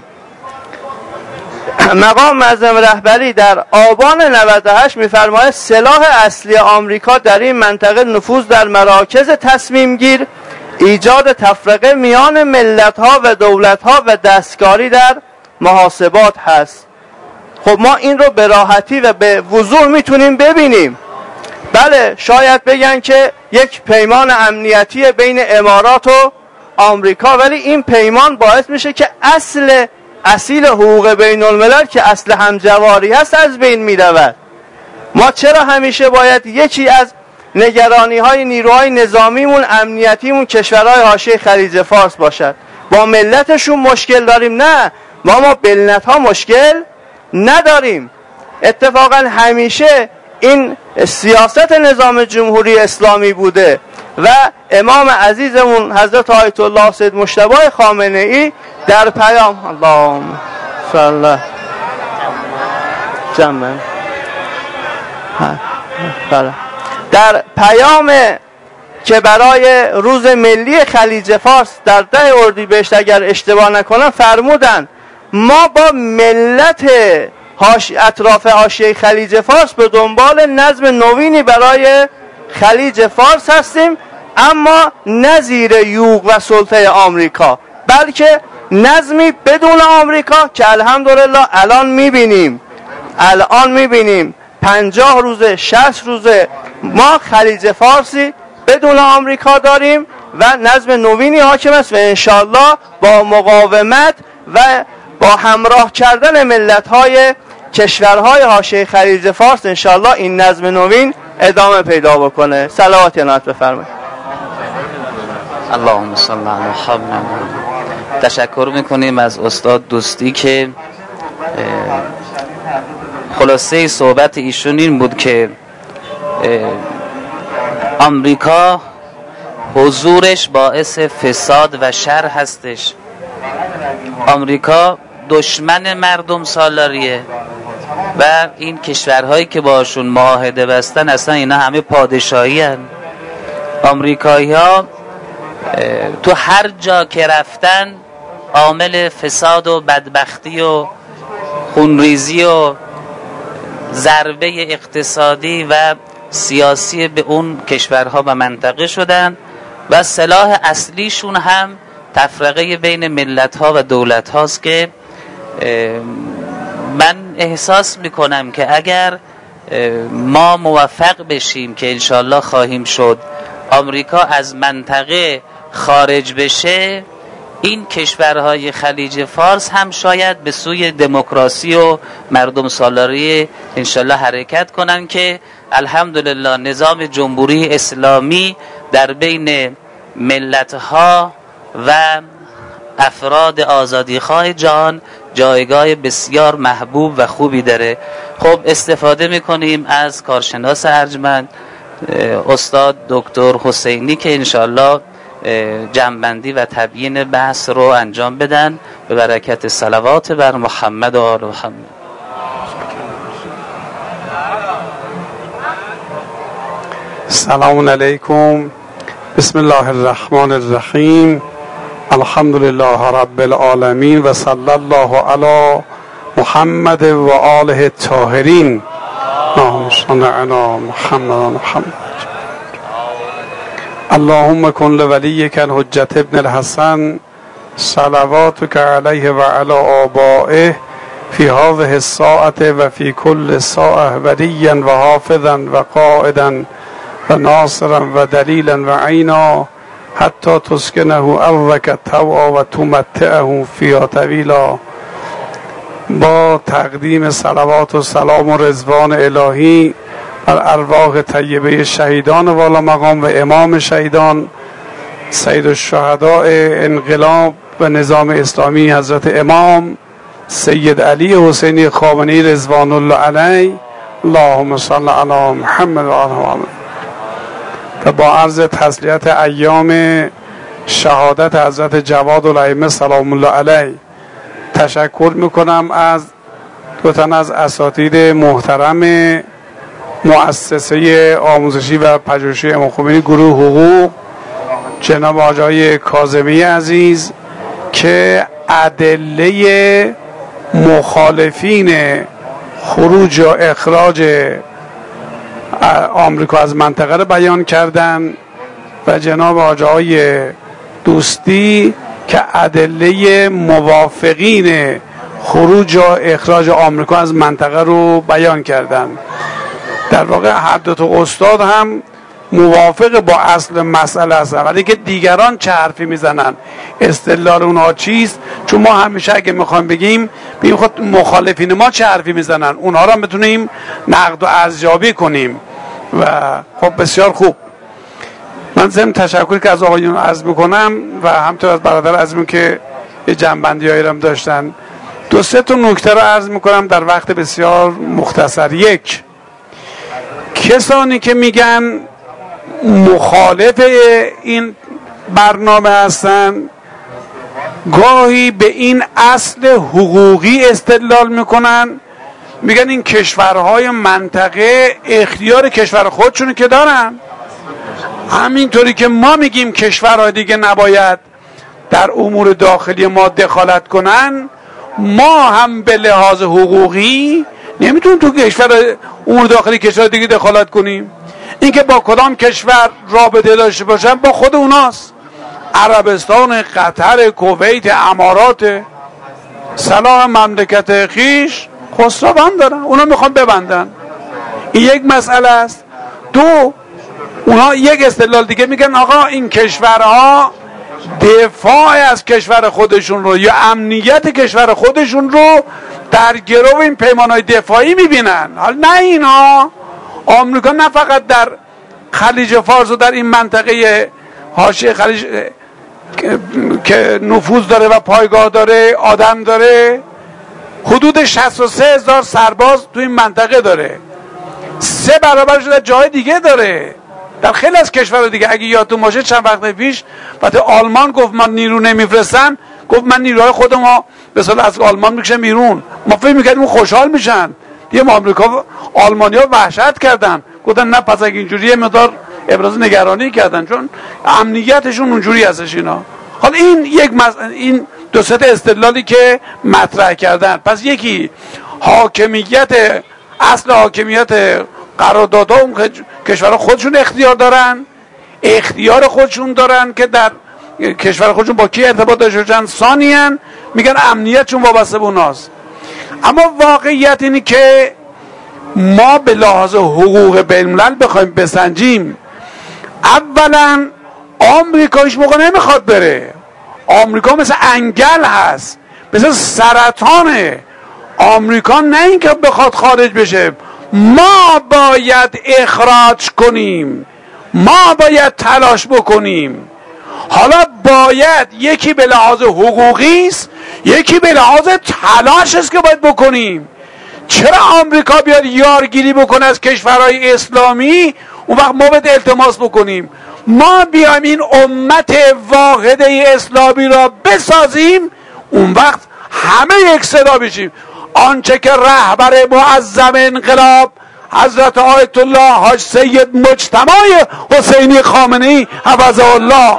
مقام معظم رهبری در آبان 98 می‌فرماید سلاح اصلی آمریکا در این منطقه نفوذ در مراکز تصمیم گیر، ایجاد تفرقه میان ملت‌ها و دولت‌ها و دستکاری در محاسبات هست. خب ما این رو به راحتی و به وضوح میتونیم ببینیم. بله، شاید بگن که یک پیمان امنیتی بین امارات و آمریکا، ولی این پیمان باعث میشه که اصیل حقوق بین الملل که اصل همجواری هست از بین میرود. ما چرا همیشه باید یکی از نگرانی های نیروهای نظامیمون، امنیتیمون کشورهای حاشیه خلیج فارس باشد؟ با ملتشون مشکل داریم؟ نه، ما بلنت ها مشکل نداریم. اتفاقا همیشه این سیاست نظام جمهوری اسلامی بوده و امام عزیزمون حضرت آیت الله سید مجتبی خامنه ای در پیام اللهم صل جمع در پیام که برای روز ملی خلیج فارس در 10 اردیبهشت اگر اشتباه نکنم فرمودن ما با ملت اطراف حاشیه خلیج فارس به دنبال نظم نوینی برای خلیج فارس هستیم، اما نه زیر یوغ و سلطه آمریکا، بلکه نظمی بدون آمریکا که الحمدلله الان میبینیم 50 روزه 60 روزه ما خلیج فارسی بدون آمریکا داریم و نظم نوینی حاکم است و انشالله با مقاومت و با همراه کردن ملت‌های کشورهای حاشیه خلیج فارس انشالله این نظم نوین ادامه پیدا بکنه. صلوات عنایت بفرمایید. اللهم صل علی محمد. تشکر میکنیم از استاد دوستی که خلاصه صحبت ایشون این بود که آمریکا حضورش باعث فساد و شر هستش. آمریکا دشمن مردم سالاریه و این کشورهایی که باشون معاهده بستن اصلا اینا همه پادشاهی هن. آمریکایی ها تو هر جا که رفتن عامل فساد و بدبختی و خونریزی و ضربه اقتصادی و سیاسی به اون کشورها و منطقه شدن و سلاح اصلیشون هم تفرقه بین ملت‌ها و دولت‌هاست که من احساس میکنم که اگر ما موفق بشیم که انشالله خواهیم شد آمریکا از منطقه خارج بشه، این کشورهای خلیج فارس هم شاید به سوی دموکراسی و مردم سالاری انشالله حرکت کنن که الحمدلله نظام جمهوری اسلامی در بین ملت‌ها و افراد آزادیخواه جهان جایگاه بسیار محبوب و خوبی داره. خب استفاده میکنیم از کارشناس ارجمند استاد دکتر حسینی که انشالله جمع‌بندی و تبیین بحث رو انجام بدن به برکت صلوات بر محمد و آل محمد. سلام علیکم. بسم الله الرحمن الرحیم. الحمد لله رب العالمین و صلی الله علی محمد و آله الطاهرین. اللهم صل علی محمد. اللهم کن لولیک الحجة ابن الحسن صلواتک علیه و علی آبائه فی هذه الساعة و فی کل ساعة ولیا و حافظا و قائدا و ناصرا و دلیلا و عینا حتی تسکنه ارضک طوعا و تمتعه فیها طویلا. با تقدیم صلوات و سلام و رضوان الهی بر ارواح طیبه شهیدان والا مقام و امام شهیدان سید الشهداء انقلاب و نظام اسلامی حضرت امام سید علی حسینی خامنه‌ای رضوان الله علیه. اللهم صل علی محمد و آل محمد. و با عرض تسلیت ایام شهادت حضرت جواد الائمه سلام الله علیه تشکر میکنم از دو تن از اساتید محترم مؤسسه آموزشی و پژوهشی امام خمینی گروه حقوق، جناب آقای کاظمی عزیز، که ادله مخالفین خروج و اخراج آمریکا از منطقه رو بیان کردن و جناب آقای دوستی که ادله موافقین خروج و اخراج آمریکا از منطقه رو بیان کردن. در واقع هر دو تا استاد هم موافق با اصل مسئله هستن، ولی که دیگران چه حرفی میزنن، استدلال اونها چیست، چون ما همیشه اگه میخوایم بگیم خود مخالفین ما چه حرفی میزنن، اونها رو هم بتونیم نقد و ارزیابی کنیم. و خب بسیار خوب، من ضمن تشکر که از آقایون عرض میکنم و همینطور از برادر عزیزم که یه جنبندی‌هایی هم داشتن. دو سه تا نکته رو عرض میکنم در وقت بسیار مختصر. یک، کسانی که میگن مخالف این برنامه هستن گاهی به این اصل حقوقی استدلال میکنن، میگن این کشورهای منطقه اختیار کشور خودشونه که دارن، همینطوری که ما میگیم کشورهای دیگه نباید در امور داخلی ما دخالت کنن، ما هم به لحاظ حقوقی نمیتونیم تو کشور امور داخلی کشور دیگه دخالت کنیم. اینکه با کدام کشور رابطه داشته باشن با خود اوناست، عربستان، قطر، کویت، امارات، صلاح مملکت خیش خسروان دارن، اونا میخوان ببندن. این یک مسئله است. دو، اونا یک استدلال دیگه میگن آقا این کشورها دفاع از کشور خودشون رو یا امنیت کشور خودشون رو در گرو این پیمانهای دفاعی میبینن. حالا نه اینا، آمریکا نه فقط در خلیج فارس و در این منطقه حاشیه خلیج که نفوذ داره و پایگاه داره، آدم داره، حدود 63,000 سرباز تو این منطقه داره، 3 برابرش در جای دیگه داره، در خیلی از کشورها دیگه. اگه یادتون باشه چند وقت پیش وقتی آلمان گفت من نیرو نمیفرستم، گفت من نیروهای خودم به اصطلاح از آلمان میکشم بیرون. ما فکر میکردیم خوشحال میشن، دیگه آمریکا آلمانیا وحشت کردن، گفتن نه پس اگه اینجوریه مقدار ابراز نگرانی کردن چون امنیتشون اونجوری هستش اینا. حالا این یک این دو سه استدلالی که مطرح کردن. پس یکی حاکمیت، اصل حاکمیت قراردادها اون کشورها خودشون اختیار خودشون دارن که در کشور خودشون با کی ارتباط داشته باشن. ثانیاً میگن امنیتشون وابسته به اوناست. اما واقعیت اینی که ما به لحاظ حقوق بین الملل بخوایم بسنجیم، اولا آمریکا هیچ موقع نمیخواد بره. آمریکا مثل انگل هست، مثل سرطانه. آمریکا نه اینکه بخواد خارج بشه، ما باید اخراج کنیم، ما باید تلاش بکنیم. حالا باید یکی به لحاظ حقوقی است، یکی به لحاظ تلاش است که باید بکنیم. چرا آمریکا بیاد یارگیری بکنه از کشورهای اسلامی، اون وقت ما باید التماس بکنیم ما بیایم این امت واحده اسلامی را بسازیم، اون وقت همه یک صدا بشیم. آنچه که رهبر معظم انقلاب حضرت آیت الله حاج سید مجتبی حسینی خامنه‌ای حفظه الله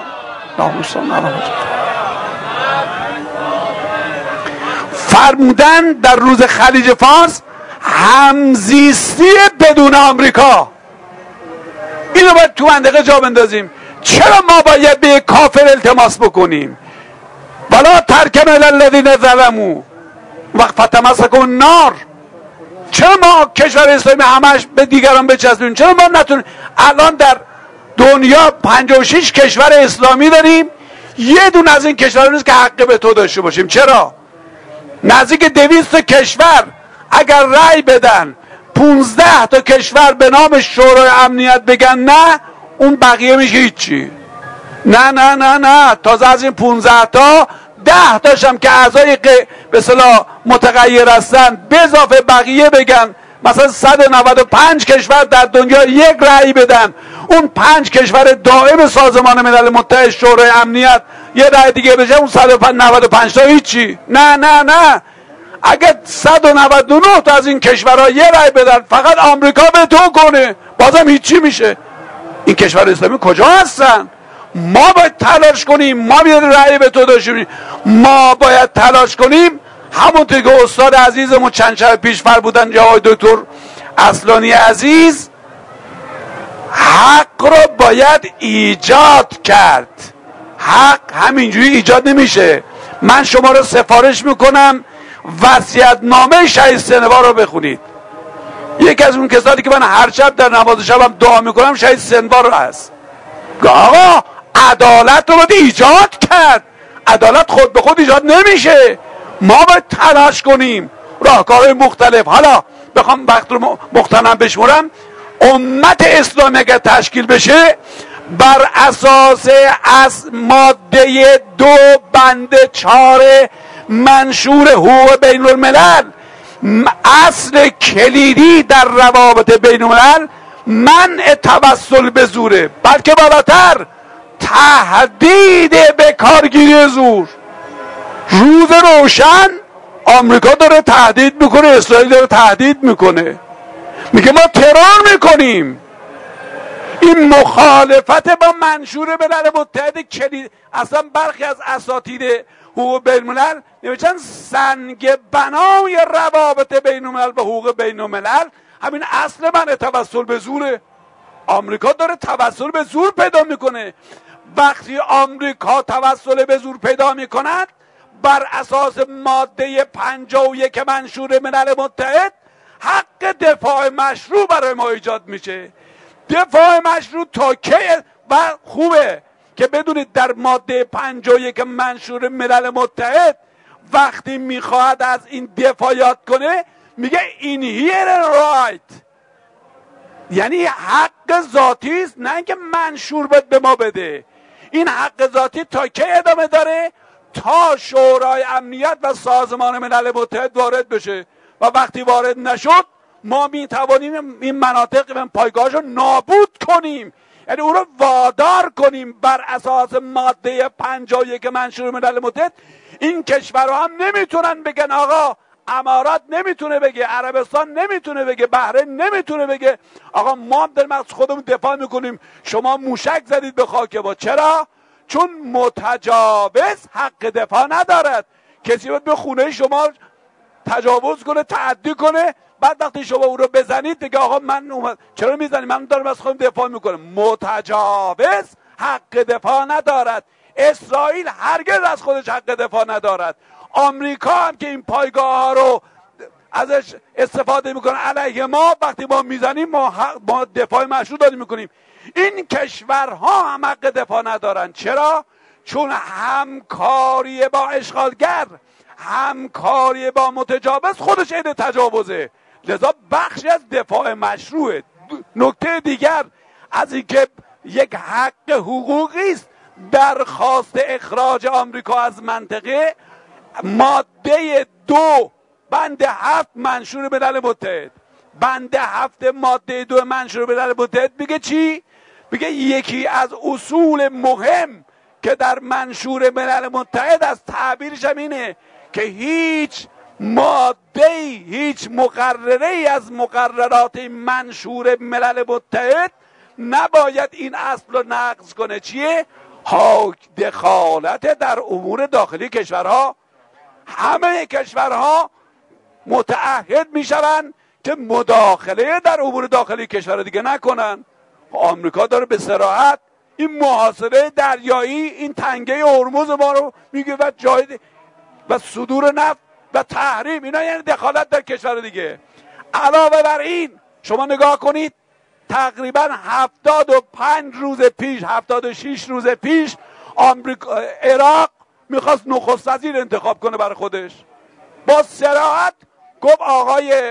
فرمودن در روز خلیج فارس، همزیستی بدون آمریکا. اینو باید تو منطقه جا بندازیم. چرا ما باید به یک کافر التماس بکنیم؟ ولا ترکنوا الی الذین ظلموا فتمسکوا النار. چرا ما کشور اسلامی همش به دیگران بچسبیم؟ چرا ما نتونیم؟ الان در دنیا 56 کشور اسلامی داریم، یه دونه از این کشورها نیست که حق به تو داشته باشیم. چرا؟ نزدیک 200 کشور اگر رأی بدن، 15 تا کشور به نام شورای امنیت بگن نه، اون بقیه میشه هیچی. نه نه نه نه، تازه از این 15 تا 10 تاشم که اعضای به اصطلاح متغیر هستن به اضافه بقیه بگن، مثلا 195 کشور در دنیا یک رأی بدن، اون 5 کشور دائم سازمان ملل متحد شورای امنیت یه رأی دیگه بشه، اون 195 تا هیچی. نه نه نه، اگر 199 تا از این کشورها یه رأی بدن، فقط آمریکا به تو کنه، بازم هیچی میشه. این کشور اسلامی کجا هستن؟ ما باید تلاش کنیم، ما باید رأی به تو داشتیم، ما باید تلاش کنیم. همونطور که استاد عزیزمون چند شب پیش فرمودن، جواد دکتر اصلانی عزیز، حق رو باید ایجاد کرد. حق همینجوری ایجاد نمیشه. من شما رو سفارش میکنم وصیت‌نامه شهید سنوار رو بخونید. یکی از اون کسانی که من هر شب در نماز شبم دعا میکنم شهید سنوار هست. آقا عدالت رو باید ایجاد کرد. عدالت خود به خود ایجاد نمیشه، ما باید تلاش کنیم، راهکارهای مختلف. حالا بخوام وقت رو مختنم بشمرم، امت اسلامی اگر تشکیل بشه بر اساس از ماده 2 بند 4 منشور حقوق بین الملل، اصل کلیدی در روابط بین الملل منع توسل به زوره، بلکه بالاتر تهدید به کارگیری زور. روز روشن آمریکا داره تهدید میکنه، اسرائیل داره تهدید میکنه، میگه ما ترور میکنیم. این مخالفت با منشور ملل متحد کلید. اصلا برخی از اساتید حقوق بین الملل نوشتن سنگ بنای روابط بین الملل و حقوق بین الملل همین اصل منع توسل به زوره. آمریکا داره توسل به زور پیدا میکنه. وقتی آمریکا توسل به زور پیدا میکند بر اساس ماده 51 منشور ملل متحد حق دفاع مشروع برای ما ایجاد میشه. دفاع مشروع تا کی؟ و خوبه که بدونید در ماده 51 منشور ملل متحد وقتی میخواهد از این دفاعیات کنه میگه inherent right، یعنی حق ذاتی است، نه اینکه منشور به ما بده. این حق ذاتی تا کی ادامه داره؟ تا شورای امنیت و سازمان ملل متحد وارد بشه، و وقتی وارد نشد ما میتوانیم این مناطق و پایگاهش رو نابود کنیم، یعنی او رو وادار کنیم بر اساس ماده 51 منشور ملل متحد. این کشورها هم نمیتونن بگن آقا، امارات نمیتونه بگه، عربستان نمیتونه بگه، بحرین نمیتونه بگه آقا ما هم داریم از خودمون دفاع میکنیم، شما موشک زدید به خاک ما. چرا؟ چون متجاوز حق دفاع ندارد. کسی باید به خونه شما تجاوز کنه، تعدی کنه، بعد وقتی شما او رو بزنید دیگه آقا من چرا میزنید، من دارم از خودم دفاع میکنم. متجاوز حق دفاع ندارد. اسرائیل هرگز از خودش حق دفاع ندارد. آمریکا هم که این پایگاه ها رو ازش استفاده میکنه علیه ما، وقتی ما میزنیم ما دفاع مشروع داریم میکنیم. این کشورها هم حق دفاع ندارن. چرا؟ چون همکاری با اشغالگر، همکاری با متجاوز خودش عین تجاوزه، لذا بخشی از دفاع مشروعه. نکته دیگر از اینکه یک حق حقوقی است درخواست اخراج آمریکا از منطقه، ماده 2 بند 7 منشور ملل متحد، بند 7 ماده 2 منشور ملل متحد میگه چی؟ میگه یکی از اصول مهم که در منشور ملل متحد از تعبیرش هم اینه که هیچ ماده، هیچ مقرره ای از مقررات منشور ملل متحد نباید این اصل رو نقض کنه. چیه؟ دخالت در امور داخلی کشورها. همه کشورها متعهد میشوند که مداخله در امور داخلی کشور دیگه نکنن. آمریکا داره به صراحت این محاصره دریایی، این تنگه هرمز ما رو میگه و جای و صدور نفت و تحریم، اینا یعنی دخالت در کشور دیگه. علاوه بر این شما نگاه کنید تقریبا 75 روز پیش، 76 روز پیش عراق میخواست نخست وزیر انتخاب کنه برای خودش. با صراحت گفت آقای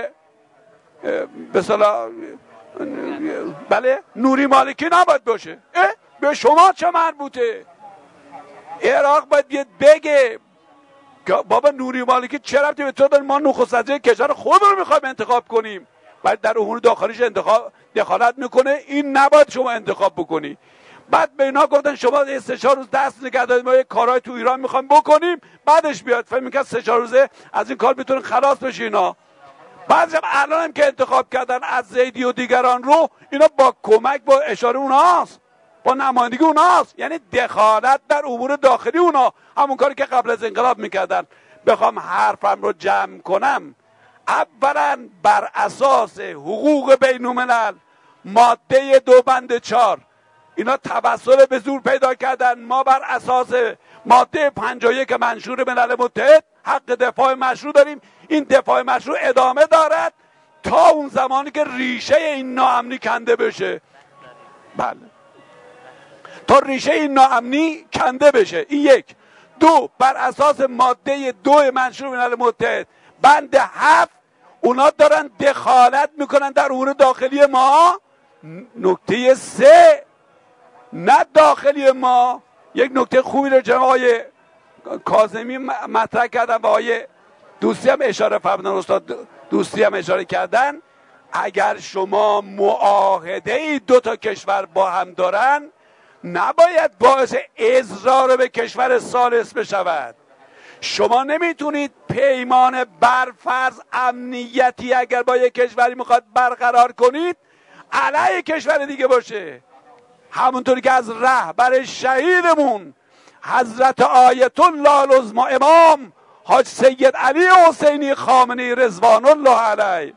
بله نوری مالکی نباید باشه. به شما چه مربوطه؟ عراق باید بگه بابا نوری مالکی چه ربطی به تو داره؟ ما نخست وزیر کشور خود رو میخوایم انتخاب کنیم، بعد در امور داخلیش دخالت میکنه، این نباید شما انتخاب بکنی. بعد به اینا گفتن شما 3-4 روز دست نگه دارید، ما یه کارهای تو ایران میخوایم بکنیم، بعدش بیاد. فکر میکنن 3-4 روزه از این کار میتونن خلاص بشه اینا. بعضی الان هم که انتخاب کردن از زیدی و دیگران رو، اینا با کمک، با اشاره اوناست، با نمایندگی اوناست، یعنی دخالت در امور داخلی اونا، همون کاری که قبل از انقلاب میکردن. بخوام حرفم رو جمع کنم، اولا بر اساس حقوق بین الملل ماده 2 بند 4 اینا توسل به زور پیدا کردن. ما بر اساس ماده 51 منشور ملل متحد حق دفاع مشروع داریم. این دفاع مشروع ادامه دارد تا اون زمانی که ریشه این ناامنی کنده بشه. بله، تا ریشه این ناامنی کنده بشه. این یک. 2 بر اساس ماده 2 منشور ملل متحد بند 7 اونا دارن دخالت میکنن در امور داخلی ما. نکته 3 نه داخلی ما، یک نکته خوبی رو جناب آقای کاظمی مطرح کردن و آقای دوستی هم اشاره فرمودن، استاد دوستی هم اشاره کردن. اگر شما معاهده ای دو تا کشور با هم دارن نباید باعث اضرار به کشور ثالث بشود. شما نمیتونید پیمان برفرض امنیتی اگر با یک کشوری میخواد برقرار کنید علیه کشور دیگه باشه. همونطوری که از رهبر شهیدمون حضرت آیت الله العظمی امام حاج سید علی حسینی خامنه‌ای رضوان الله علیه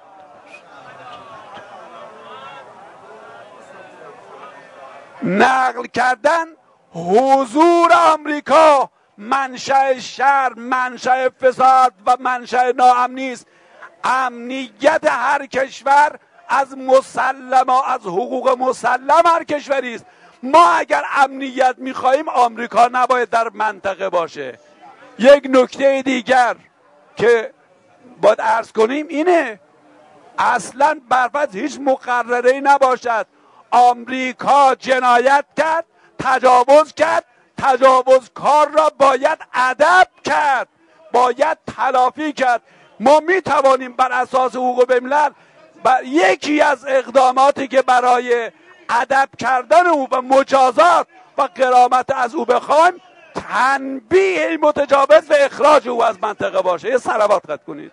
نقل کردن حضور آمریکا منشأ شر، منشأ فساد و منشأ ناامنی است. امنیت هر کشور از حقوق مسلم هر کشوری است. ما اگر امنیت میخواهیم آمریکا نباید در منطقه باشه. یک نکته دیگر که باید عرض کنیم اینه اصلا برفرض هیچ مقرره‌ای نباشد آمریکا جنایت کرد، تجاوز کرد، تجاوزکار را باید ادب کرد، باید تلافی کرد. ما می توانیم بر اساس حقوق بین‌الملل یکی از اقداماتی که برای ادب کردن او و مجازات و غرامت از او بخوایم تنبیه متجاوز و اخراج او از منطقه باشه. یه صلوات خط کنید.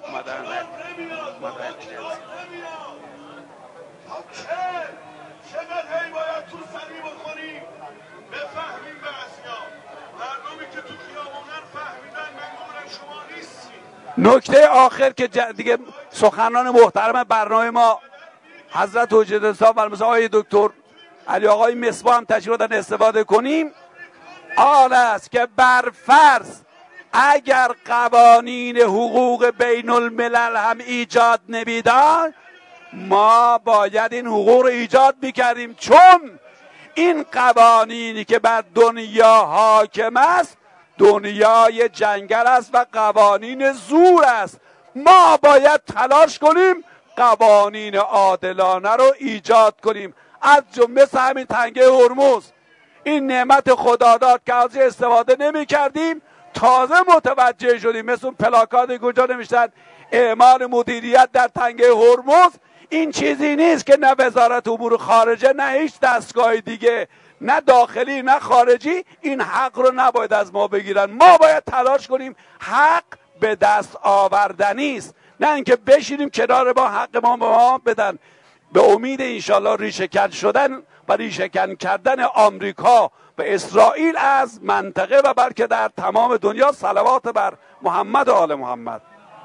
نکته آخر که دیگه سخنان محترم برنامه ما حضرت حجت اسلام و مثلا آقای دکتر علی آقای مصباح هم تشریف دادن استفاده کنیم آن است که بر فرض اگر قوانین حقوق بین الملل هم ایجاد نمیداد ما باید این حقوق رو ایجاد میکردیم، چون این قوانینی که بر دنیا حاکم است دنیای جنگل است و قوانین زور است. ما باید تلاش کنیم قوانین عادلانه رو ایجاد کنیم، از جمله همین تنگه هرمز. این نعمت خدا داد که از استفاده نمی کردیم، تازه متوجه شدیم. مثل اون پلاکارد کجا نمیشتن اعمال مدیریت در تنگه هرمز. این چیزی نیست که نه وزارت امور خارجه نه هیچ دستگاه دیگه نه داخلی نه خارجی این حق رو نباید از ما بگیرن. ما باید تلاش کنیم، حق به دست آوردنی است، نه اینکه بشینیم کنار با حق ما به ما بدن. به امید انشالله ریشه‌کن شدن و ریشه‌کن کردن آمریکا و اسرائیل از منطقه و بلکه در تمام دنیا. صلوات بر محمد و آل محمد.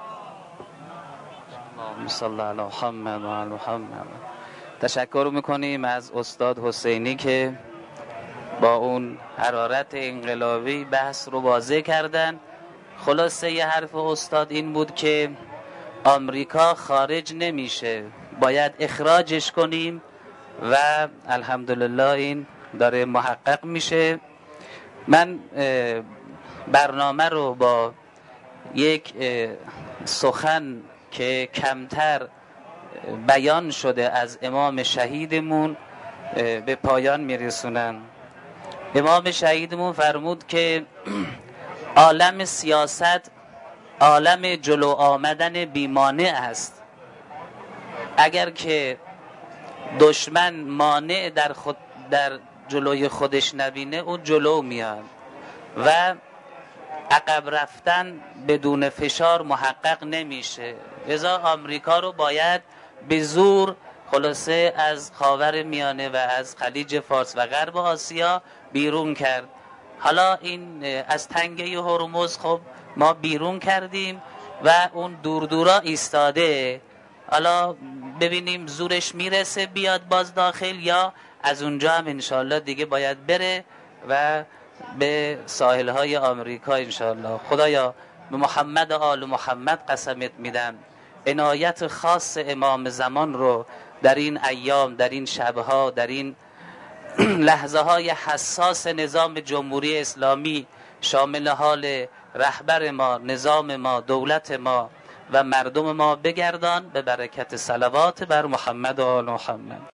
اللهم صل علی محمد و آل محمد. تشکر میکنیم از استاد حسینی که با اون حرارت انقلابی بحث رو واضح کردن. خلاصه یه حرف استاد این بود که آمریکا خارج نمیشه، باید اخراجش کنیم و الحمدلله این داره محقق میشه. من برنامه رو با یک سخن که کمتر بیان شده از امام شهیدمون به پایان میرسونم. امام شهیدمون فرمود که عالم سیاست عالم جلو آمدن بیمانع است. اگر که دشمن مانع در جلوی خودش نبینه اون جلو میاد و عقب رفتن بدون فشار محقق نمیشه. لذا آمریکا رو باید به زور خلاصه از خاور میانه و از خلیج فارس و غرب آسیا بیرون کرد. حالا این از تنگه هرمز خب ما بیرون کردیم و اون دور ایستاده. حالا ببینیم زورش میرسه بیاد باز داخل یا از اونجا هم انشالله دیگه باید بره و به ساحلهای آمریکا انشالله. خدایا به محمد و آل محمد قسمت میدم عنایت خاص امام زمان رو در این ایام، در این شبها، در این لحظه های حساس نظام جمهوری اسلامی شامل حال رهبر ما، نظام ما، دولت ما و مردم ما بگردان به برکت صلوات بر محمد و آل محمد.